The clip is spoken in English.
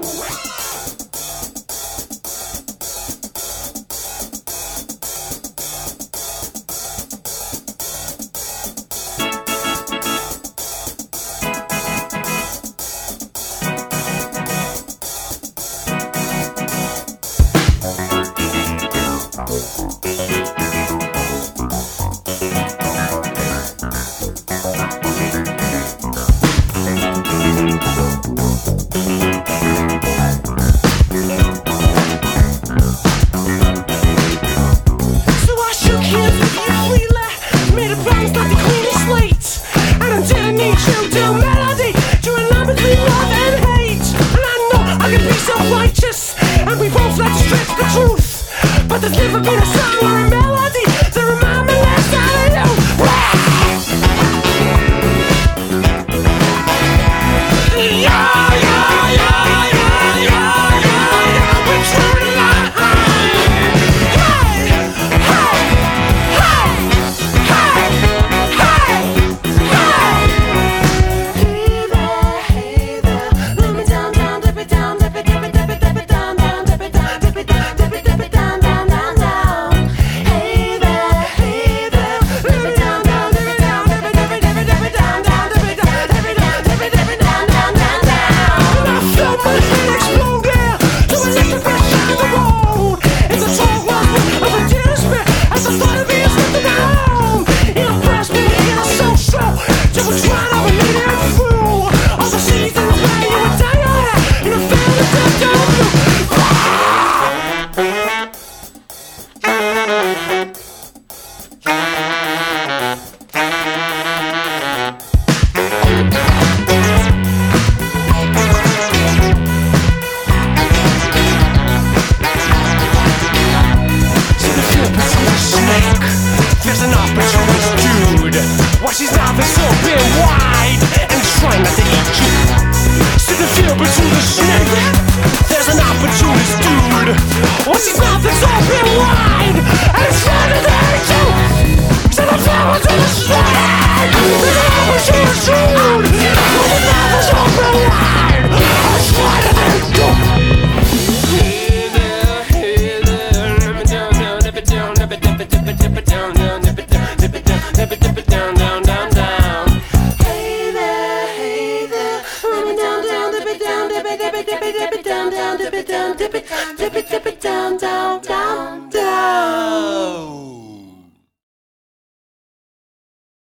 But there's never been a song or a melody to remind me last night of you. Yeah, yeah, yeah, yeah, yeah, yeah. We're turning on. Hey, hey, hey, hey, hey, hey there, let me down, down, dip it down, dip it, dip it, dip it, dip it down, down, dip it down, dip it down, dip it, dip it down. There's an opportunist dude. Watch his mouth is open wide and trying not to eat you. See the fear between the snake. There's an opportunist dude. Watch his mouth is open wide and trying not to eat you. See the fear between the snake. There's an opportunist dude. Watch his mouth is open wide and trying not to eat you. Dip it down, dip it down, dip it down, dip it down, dip it down, dip it down, dip it down, dip it down.